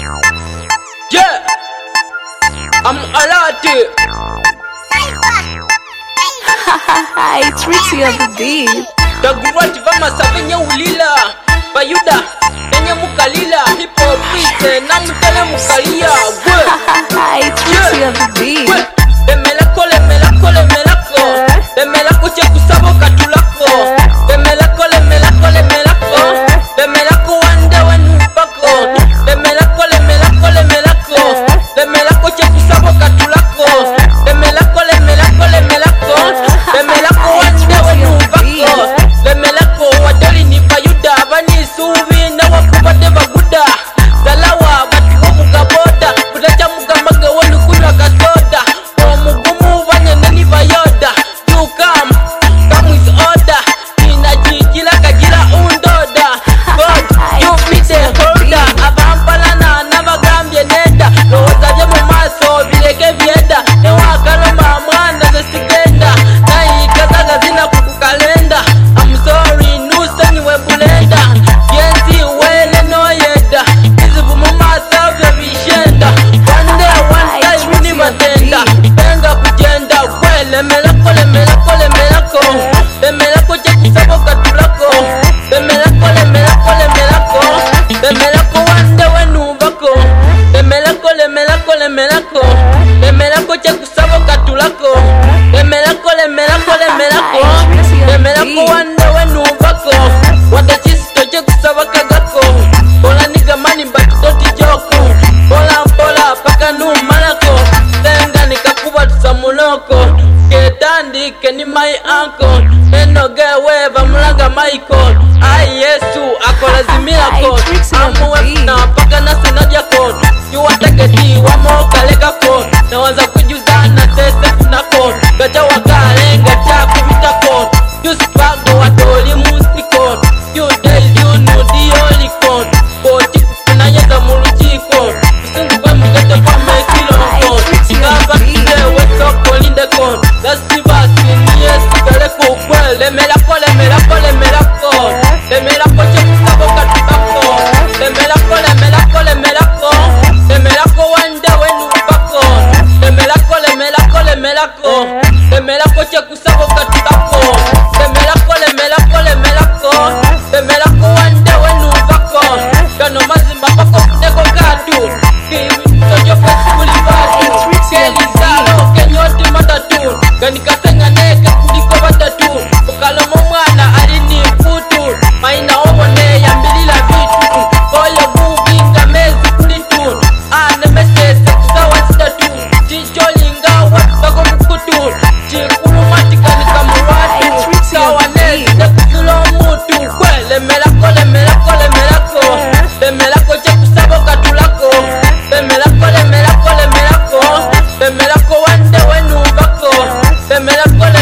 Yeah, I'm alerted. It's Richie on the beat. Daguwati vama savenye ulila Bayuda, enye mukalila Hip hop beat, na mutele mukalia It's Richie on the beat. Lemelako, lemelako, lemelako Lemelako cheku sabo katulako Lemelako, lemelako, lemelako Lemelako wande wenupako Lemelako, lemelako, lemelako Lemelako cheku sabo katulako Lemelako, lemelako, lemelako Lemelako wande wenupako Lemelako wadoli ni Bayuda Bani suvi na wakubate baguda Salawa bati wamuga boda Kudacha muga maga wanu kunywa kasoda Mugumu vanye nani Bayoda You come with order Inajijila kajila undoda God, you be the holder Avampala na navagambye nenda Loza vya mumaso vileke vyeda Newakalo mamwana zesigenda Na ikazaga zina kukukalenda I'm sorry, nusa niwe bulenda Yenzi wele no yeda Izivu mumasa vya vishenda One time mini matenda Benga kujenda kwe Lemelako, lemelako, lemelako Lemelako cheku sabo katulako Lemelako, lemelako, lemelako Lemelako wande wenubako Lemelako, lemelako, lemelako Lemelako cheku sabo katulako Lemelako, lemelako, lemelako Lemelako wande wenubako Wande chisto cheku sabo kagako Bola niga mani batu doti joku Bola mpola paka numalako Tenga nikakuba tusamuloko Ketandi keni my uncle Eno gewe vamulaga Michael Ai Yesu akolazimila kon Amuwefuna paka nase nadia kon Yuwataketi wamokaleka kon Nawanza kujuzana sese kuna kon Gacha wakale gacha kumita kon You struggle watoli musi kon You days you know the only kon Koti kukunanyeza muluchi kon Usungu kwa mgete kwa mekilo kon Ikamba kilewe soko linde kon Gasi basi niye sigale kukwe Lemelako, lemelako, lemelako Lemelako cheku sabo katubako Lemelako, lemelako, lemelako Lemelako wande wenubako Lemelako, lemelako, lemelako Lemelako cheku sabo katubako Lemelako, lemelako, lemelako Lemelako wande wenubako Gano mazimba pako kuneko katu Kimi mtojo fesuli batu Kelizalo kenyoti matatu Gani kasenga neke kuliko batatu Ukalomo mwana alini futu Maina omone ya mbilila vitu Koyo buginga mezi kulitu Ane mesese kusawa sitatu Chicholinga watako mkutu Chikulu matikani kamuwatu Sawa nezi na kukulo mutu Kwe lemelako, lemelako, lemelako Lemelako cheku sabo katulako Lemelako, lemelako, lemelako Lemelako wande wenubako Lemelako,